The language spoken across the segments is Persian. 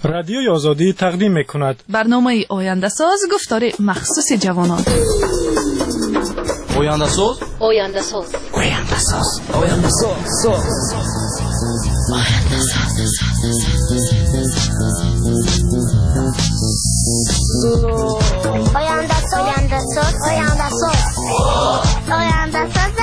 رادیوی آزادی تقدیم می‌کند برنامه آینده ساز گفتار مخصوص جوانان. آینده ساز، آینده ساز، آینده ساز، آینده ساز، آینده ساز، آینده ساز، آینده ساز، آینده ساز.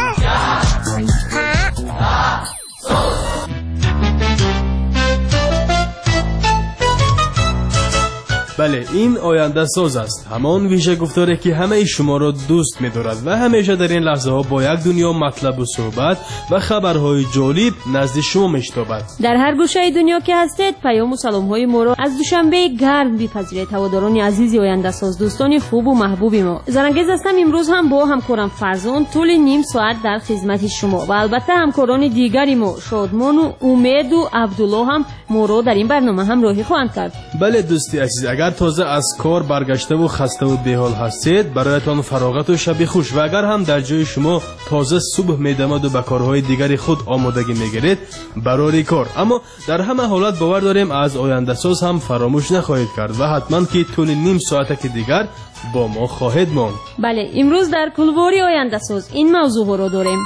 بله، این آینده ساز است، همان ویژه گفتاری که همه شما را دوست می‌دارد و همیشه در این لحظه ها با یک دنیا مطلب و صحبت و خبرهای جالب نزد شما میشتابد. در هر گوشه دنیا که هستید پیام و سلام‌های ما را از دوشنبه گرم بپذیرید. هواداران عزیز آینده ساز، دوستان خوب و محبوب ما، زرنگیز هستم. امروز هم با همکارم فرزان طول نیم ساعت در خدمت شما و البته همکاران دیگری ما شادمان و امید و عبدالله هم ما را در این برنامه همراهی خواهند کرد. بله دوستی عزیز، اگر تازه از کار برگشته و خسته و بی‌حال هستید، برایتان فراغت و شب خوش. و اگر هم در جای شما تازه صبح می‌دمد و به کارهای دیگری خود آمادگی می‌گیرید برای کار، اما در همه حالت باور داریم از آینده ساز هم فراموش نخواهید کرد و حتما که طول نیم ساعت که دیگر با ما خواهید ماند. بله، امروز در کلوار آینده ساز این موضوع را داریم.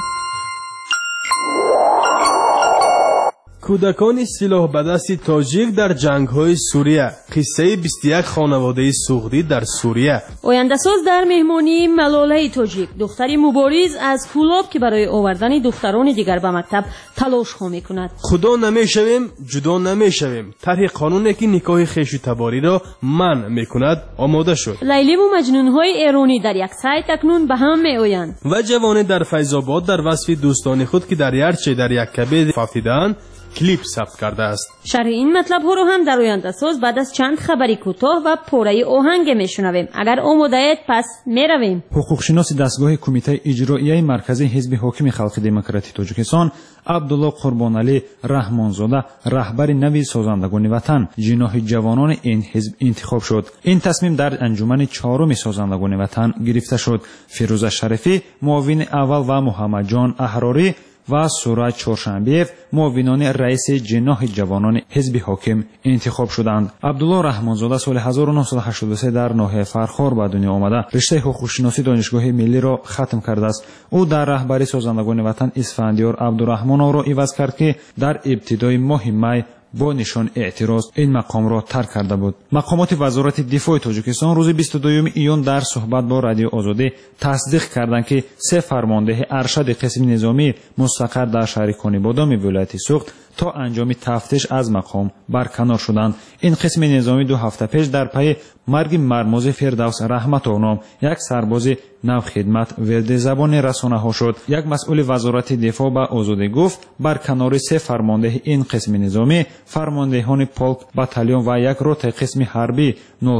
کودکان سلاح به دست تاجیک در جنگ‌های سوریه، قصه 21 خانواده سوختی در سوریه. آینده ساز در مهمانی ملاله تاجیک، دختری مبارز از کولاب که برای آوردن دختران دیگر به مکتب تلاش ها می‌کند. خدا نمی‌شویم، جدا نمی‌شویم. طرح قانونی که نکاح خویش و تباری را منع می‌کند آماده شد. لیلی و مجنون‌های ایرانی در یک سایت اکنون به هم می‌آیند. و جوانی در فیض‌آباد در وصف دوستان خود که در یرچه در یک کبد فافتیدن کلیپ ثبت کرده است. شرح این مطلب ها رو هم در آینده ساز بعد از چند خبری کوتاه و پره آهنگ میشنویم. اگر آماده اید پس میرویم. حقوقشناس دستگاه کمیته اجرایی مرکزی حزب حاکم خلق دموکراتیک تاجیکستان عبدالله قربانعلی رحمانزاده رهبر نوی سازندگان وطن جناح جوانان این حزب انتخاب شد. این تصمیم در انجمن چهارم سازندگان وطن گرفته شد. فیروزه شریفی معاون اول و محمد جان احراری و سورج چهارشنبی‌اف معاونان رئیس جناح جوانان حزب حاکم انتخاب شدند. عبدالله رحمانزاده سال 1983 در ناحیه فرخار به دنیا آمده رشته حقوقشناسی دانشگاه ملی را ختم کرده است. او در رهبری سازندگان وطن اسفندیار عبدالرحمن را عوض کرد که در ابتدای ماه می با نشان اعتراض این مقام را ترک کرده بود. مقامات وزارت دفاع تاجیکستان روز 22 ایون در صحبت با رادیو آزادی تصدیق کردند که 3 فرمانده ارشد قسم نظامی مستقر در شهر کنیبادام ولایت سوخت تا انجام تفتیش از مقام برکنار شدند. این قسم نظامی 2 هفته پیش در پی مرگ مرموز فردوس رحمت نام یک سرباز نو خدمت ورد زبان رسانه ها شد. یک مسئول وزارت دفاع به آزادی گفت برکناری 3 فرمانده این قسم نظامی فرماندهان پولک بتالیون و یک روت قسم حربی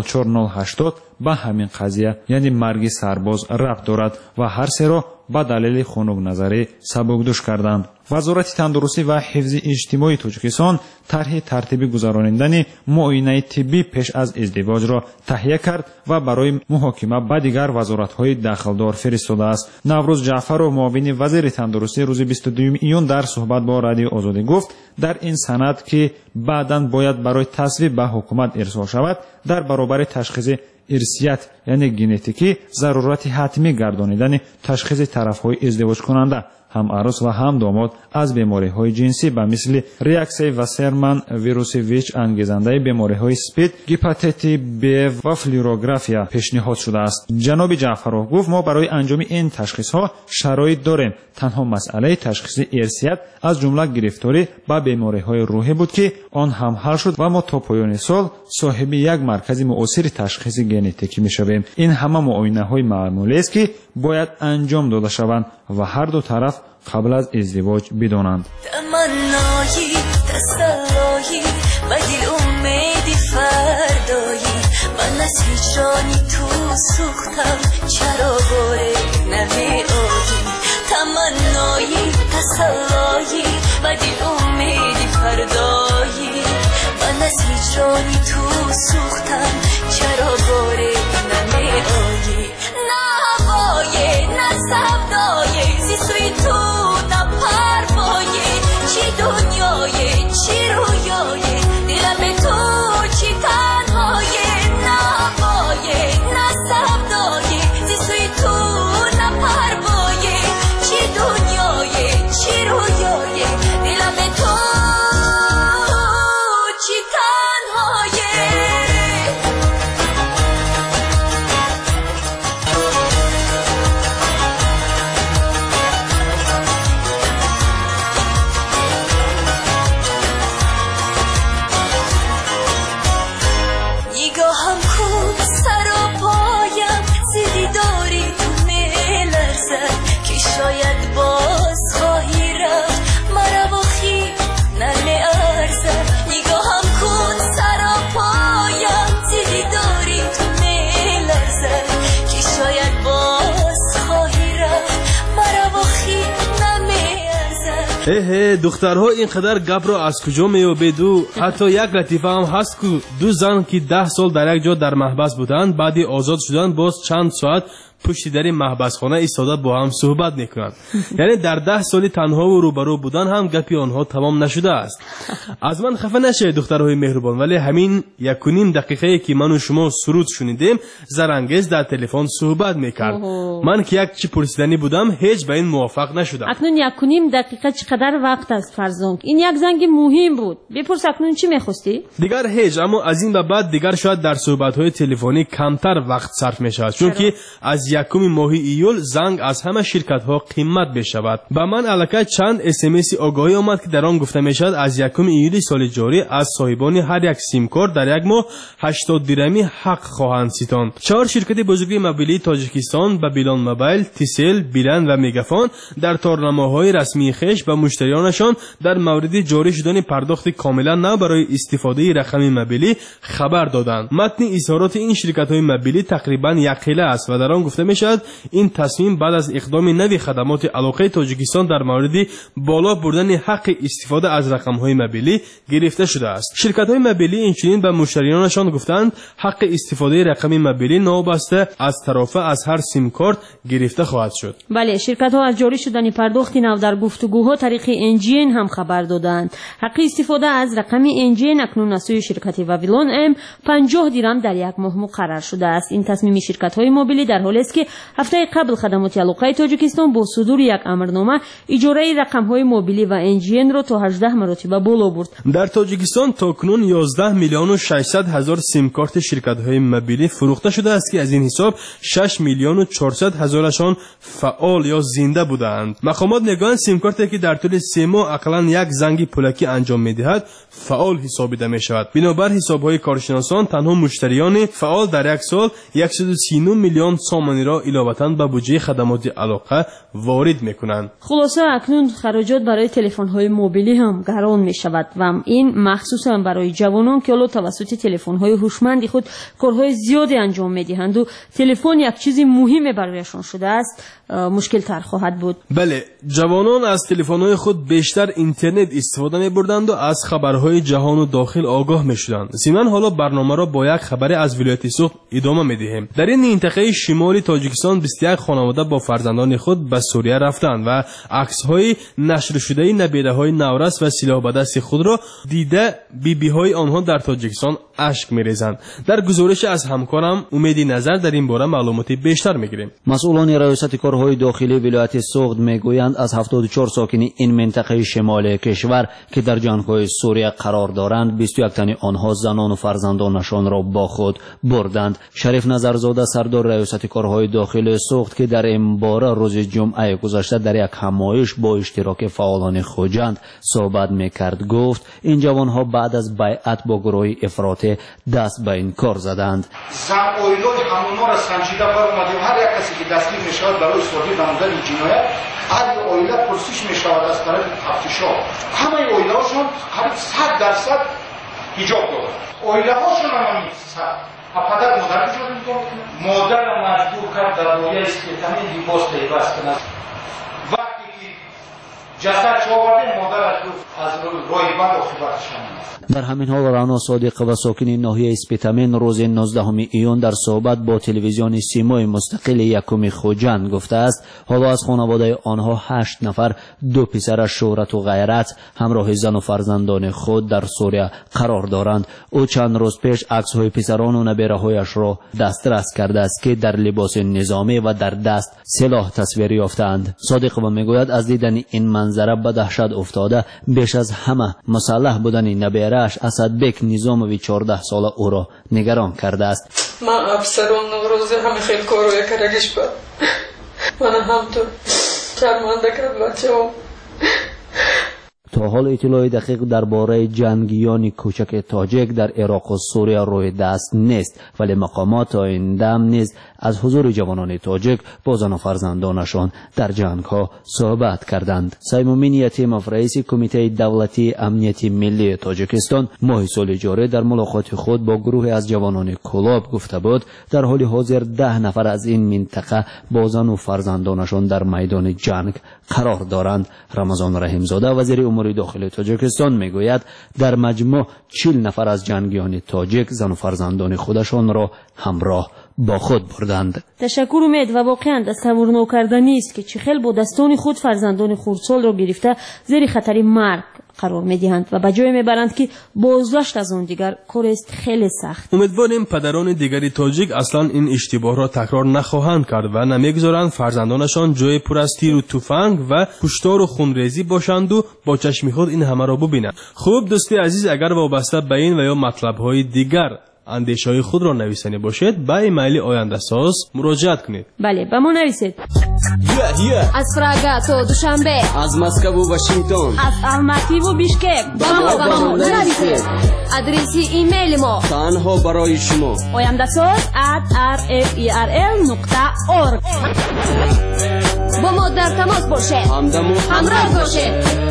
04080 به همین قضیه یعنی مرگ سرباز ربط دارد و هر سه را به دلیل خنک نظری سبکدوش کردند. وزارت تندرستی و حفظ اجتماعی تاجیکستان طرح ترتیب گذراندن معاینه طبی پیش از ازدواج را تهیه کرد و برای محاکمه به دیگر وزارت‌های دخلدار فرستاده است. نوروز جعفرov معاون وزیر تندرستی روز 22 ایون در صحبت با رادیو آزادی گفت در این سند که بعداً باید برای تصویب به حکومت ارسال شود در برابر تشخیص ارثیت یعنی ژنتیکی ضرورت حتمی گردانیدن تشخیص طرف‌های ازدواج کننده هم عروس و هم داماد از بیماری‌های جنسی به مثل ریاکسی واسرمن ویروس ویچ انگیزنده بیماری‌های اسپید، هپاتیت بی و فلوروگرافیا پیشنهاد شده است. جناب جعفرov گفت ما برای انجام این تشخیص‌ها شرایط داریم. تنها مسئله تشخیص ارثیت از جمله گرفتاری به بیماری‌های روحی بود که آن هم حل شد و ما تا پایان سال صاحب یک مرکز معاصر تشخیص ژنتیکی می‌شویم. این همه معاینه‌های معمولی است که باید انجام داده شوند و هر دو طرف قبل از ازدواج بدانند. تمنایی تسلایی و دل امیدی فردایی من از هجرانی تو سوختم چرا باره نمی آیی تمنایی تسلایی و دل امیدی فردایی من از هجرانی تو سوختم چرا باره نمی آیی نه هوایی نه سودایی زیستوی تو نه پروایی چی دنیایی چی رویایی دلم به تو چی دخترها اینقدر گپ را از کجا میابیدو؟ حتی یک لطیفه هم هست که دو زن که 10 سال در یک جا در محبس بودند، بعدی آزاد شدند، باز چند ساعت پشت در محبس خانه ایستاده با هم صحبت میکنند. یعنی در 10 سال تنها و روبرو بودن هم گپی آنها تمام نشده است. از من خفه نشید دخترهای مهربان، ولی همین 1.5 دقیقه که من و شما سرود شنیدیم زرانگیز در تلفن صحبت میکرد. من که یک چی پرسیدنی بودم هیچ به این موافق نشدم. اکنون 1.5 دقیقه چقدر وقت است فرزانگ؟ این یک زنگ مهم بود. بپرس اکنون چی میخواستی؟ دیگر هیچ، اما از این به بعد دیگر شاید در صحبت‌های تلفنی کمتر وقت صرف می‌شود، چون که از 1 ماه ایول زنگ از همه شرکت‌ها قیمت بشود. به من الکی چند SMS آگاهی آمد که در آن گفته می‌شود از 1 ایول سال جاری از صاحبان هر یک سیم کارت در یک ماه 80 درمی حق خواهند ستاند. 4 شرکت بزرگ موبیلی تاجیکستان بابیلون موبایل، تیسل، بیلند و میگافون در تارنامه‌های رسمی خویش به مشتریانشان در مورد جاری شدن پرداخت کاملا نو برای استفاده رقم موبیلی خبر دادند. متن اظهارات این شرکت‌های موبیلی تقریباً یک خیله است و در آن گفته می‌شود این تصمیم بعد از اقدام نوی خدمات علاقه تاجیکستان در مورد بالا بردن حق استفاده از رقم‌های موبیلی گرفته شده است. شرکت‌های موبیلی اینچنین به مشتریانشان گفتند حق استفاده رقم موبیلی نوبسته از طرفه از هر سیم کارت گرفته خواهد شد. بله، شرکت‌ها از جاری شدن پرداخت نو در گفتگوها طریق انجین هم خبر دادند. حق استفاده از رقم انجین اکنون از سوی شرکت واویلون ام 50 درم در یک ماه مقرر شده است. این تصمیم شرکت‌های موبیلی در حالی است که هفته قبل خدمات علاقه تاجیکستان با صدور یک امرنامه اجاره رقم‌های موبیلی و انجین را تا 18 مرتبه بالا برد. در تاجیکستان تاکنون 11 میلیون و 600 هزار سیم کارت شرکت‌های موبیلی فروخته شده است که از این حساب 6 میلیون و 400 هزارشان فعال یا زنده بودند. مقامات میگویند سیم کارتی که در طول 3 ماه اقلاً یک زنگ پولکی انجام می‌دهد فعال حسابیده می‌شود. بنابر حساب‌های کارشناسان تنها مشتریان فعال در یک سال 139 میلیون سامانی را علاوه‌اً به بودجه خدمات علاقه وارد می‌کنند. خلاصه اکنون خراجات برای تلفن‌های موبیلی هم گران می‌شود و این مخصوصاً برای جوانان که حالا توسط تلفن‌های هوشمند خود کارهای زیادی انجام می‌دهند و تلفن یک چیز مهم برایشان شده است مشکل تر خواهد بود. بله، جوانان از تلفن‌های خود بیشتر اینترنت استفاده می‌بردند و از خبرهای جهان و داخل آگاه می‌شدند. ضمن حالا برنامه را با یک خبر از ولایت سوخت ادامه می‌دهیم. در این منطقه شمالی تاجیکستان 21 خانواده با فرزندان خود به سوریه رفتند و عکس‌های نشر شده نبیره‌های نورس و سلاح به دست خود را دیده بی‌بی‌های آنها در تاجیکستان اشک می‌ریزند. در گزارش از همکارم امیدی نظر در این باره معلومات بیشتر می‌گیریم. مسئولان ریاست کارهای داخلی ولایت سوخت میگویند از 74 ساکن این منطقه شمالی کشور که در جنگ‌های سوریه قرار دارند 21 تن آنها زنان و فرزندانشان را با خود بردند. شریف نظرزاده سردار ریاست کارهای داخلی سوخت که در این باره روز جمعه گذشته در یک همایش با اشتراک فعالان خوجند صحبت میکرد گفت این جوانها بعد از بیعت با گروه افراطی دست به این کار زدند. زن اویلوی همونا را سنجیده برآمدیم. هر یک کسی که دستگیر میشود برای اثبات نمودن جنایت هر اویله پرسش میشود از طرف تفتیش‌ها. همه اویله‌هاشون قریب 100% حجاب دارند. اویله‌هاشون هم پدر مادر می‌شدن. مادر مجبور کرد در رویه استیتامی لباس پیوست کند. وقتی که جسد آورده مادر از روی بند آخیبتشان. در همین حال رانا صادق و ساکن ناحیه اسپیتامین روز 19 ایون در صحبت با تلویزیون سیمای مستقل یکم خوجند گفته است حالا از خانواده آنها 8 نفر 2 پسر شهرت و غیرت همراه زن و فرزندان خود در سوریه قرار دارند. او چند روز پیش عکس‌های پسران و نبیره‌هایش را دسترس کرده است که در لباس نظامی و در دست سلاح تصویر یافتند. صادق و میگوید از دیدن این منظره به دهشت افتاده بیش از همه مسلح بودن نبیره‌اش اسدبک نظاموی 14 ساله او را نگران کرده است. من افسران نوروزی همه خیلی کاروی کرگش بود. من همطور شرمنده کرد بچه هم. تا حال اطلاع دقیق درباره جنگیان کوچک تاجیک در عراق و سوریه روی دست نیست، ولی مقامات آینده هم نیز از حضور جوانان تاجیک با زن و فرزندانشان در جنگ ها صحبت کردند. سیمومین یتیموف رئیس کمیته دولتی امنیت ملی تاجیکستان ماه سال جاری در ملاقات خود با گروه از جوانان کلاب گفته بود در حال حاضر 10 نفر از این منطقه با زن و فرزندانشان در میدان جنگ قرار دارند. رمضان رحیمزاده وزیر امور داخلی تاجیکستان میگوید در مجموع 40 نفر از جنگیان تاجیک زن و فرزندان خودشان را همراه با خود بردند. تشکر امید و واقعا تصور نکردنی است که چخیل با دستان خود فرزندان خردسال را گرفته زیر خطر مرگ قرار می‌دهند و به جای می‌برند که بازداشت از آن دیگر کار است خیلی سخت. امیدواریم پدران دیگری تاجیک اصلا این اشتباه را تکرار نخواهند کرد و نمیگذارند فرزندانشان جای پر از تیر و تفنگ و کشتار و خونریزی باشند و با چشم خود این همه را ببینند. خوب دوستی عزیز، اگر وابسته به این و یا مطلب‌های دیگر اندیشه‌های خود را نویسانی باشد به ایمیل آینده ساز مراجعت کنید. بله، به ما نویسید. از پراگا تا دوشنبه، از مسکو و واشنگتن، از الماتی و بیشکک به ما نویسید. آدرس ایمیل ما تنها برای شما oyandasaz@rferl.org. با ما در تماس باشید، همراه باشید.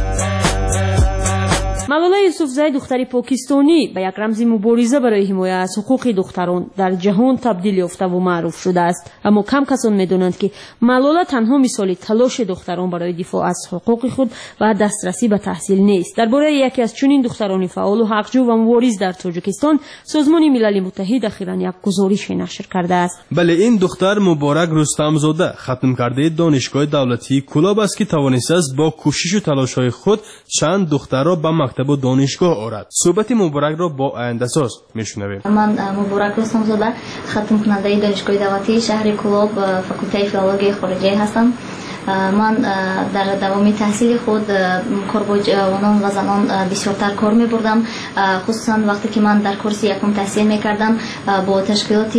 ملولا یوسفزای دختری پاکستانی به یک رمز مبارزه برای حمایت از حقوق دختران در جهان تبدیل یافته و معروف شده است، اما کم کسان می‌دانند که ملولا تنها مثال تلاش دختران برای دفاع از حقوق خود و دسترسی به تحصیل نیست. درباره یکی از چنین دختران فعال و حقجو و مبارز در تاجیکستان سازمان ملل متحد اخیراً یک گزارش نشر کرده است. بله، این دختر مبارک رستمزاده ختم کرده دانشگاه دولتی کلاب است که توانسته است با کوشش و تلاش‌های خود چند دختر را به مکتب و دانشگاه آورد. صحبت مبارک را با آینده ساز میشنویم. من مبارک رستمزاده ختم کننده دانشگاه دولتی شهر کلاب فاکولته فیلولوژی خارجی هستم. من در دوام تحصیل خود کار با جوانان و زنان بسیارتر کار می بردم، خصوصا وقتی که من در کورس یکم تحصیل می کردم با تشکیلات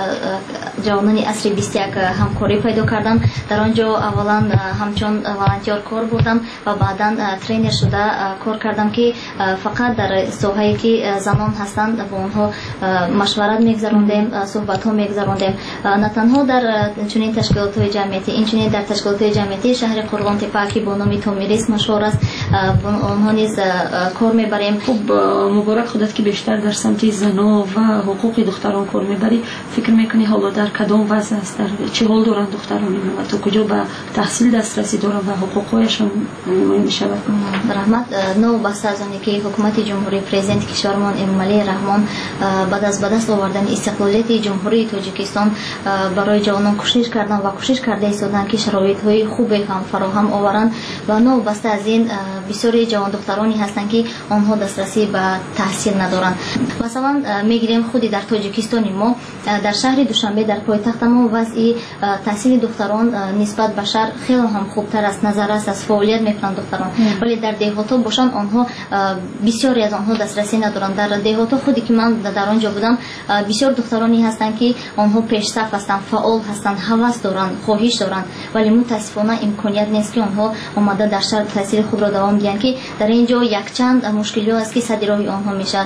جوانان عصر 21 همکاری پیدا کردم. در آنجا اولا همچون والنتیر کار بردم و بعدا ترینر شده کار کردم که فقط در ساحه‌ای که زنان هستند با آنها مشورت می‌گذراندیم، صحبت‌ها می‌گذراندیم. نه تنها در چنین تشکیلات جمعیتی، این چنین در تشکیلات جمعیتی شهر قربان تپه که با نام تومیریس مشهور است، آنها نیز کار میبریم. خب مبارک خودت که بیشتر در سمت زنا و حقوق دختران کار میبری، فکر میکنی حالا در کدام وضع است، در چه حال دارند دختران و تا کجا به تحصیل دسترسی دارند و حقوقهایشان میشود؟ رحمت، نو بسته از آنی که حکومت جمهوری پرزیدنت کشورمان امامعلی رحمان بعد از به دست آوردن استقلالیت جمهوری تاجیکستان برای جوانان کوشش کردن و کوشش کرده ایستادن که شرایط‌های خوبی هم فراهم آورند و نو بسته از این بسیاری جوان دخترانی هستند که آنها دسترسی به تحصیل ندارند. مثلا میگیریم خودی در تاجیکستان ما در شهر دوشنبه در پایتخت ما وضع تحصیل دختران نسبت به شهر خیلی هم خوبتر است، نظر است از فعالیت میکنند دختران، ولی در دهات باشن آنها بسیاری از آنها دسترسی ندارند. در دهات خودی که من در آنجا بودم بسیار دخترانی هستند که آنها پیشرفت هستند، فعال هستند، هوس دارند، خواهش دارند، ولی متاسفانه امکانیت نیست که آنها آمده در شهر تحصیل خود را دوام دهند که در اینجا یک چند مشکلی است که صدر راه آنها میشد.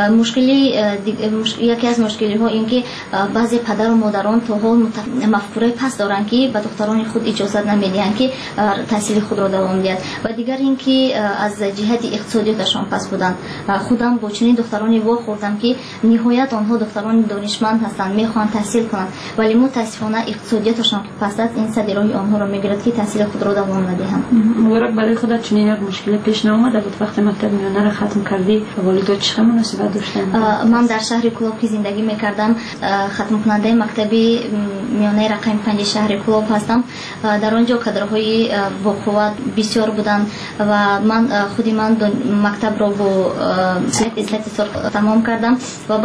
یکی از مشکلی ها این که بعضی پدر و مادران تا حال مفکوره پس دارند که به دختران خود اجازه نمیدهند که تحصیل خود را دوام دهند و دیگر این که از جهت اقتصادیشان پس بودند. خودم با چنین دخترانی واخوردم که نهایت آنها دختران دانشمند هستند، میخوان تحصیل کنند، ولی متاسفانه اقتصادیتشان پس است، این صدر راه آنها را میگیرد که تحصیل خود را دوام ندهند. مبارک، برای خودت چنین یک مشکل پیش نیامده بود وقتی مکتب میانه را ختم کردی؟ والدات چه مناسبت داشتند؟ من در شهر کلاب که زندگی میکردم ختم کننده مکتبی میانه رقم 5 شهر کلاب هستم. در آنجا کادرهای با قوت بسیار بودند و من خودی من مکتب را با صورت تمام کردم و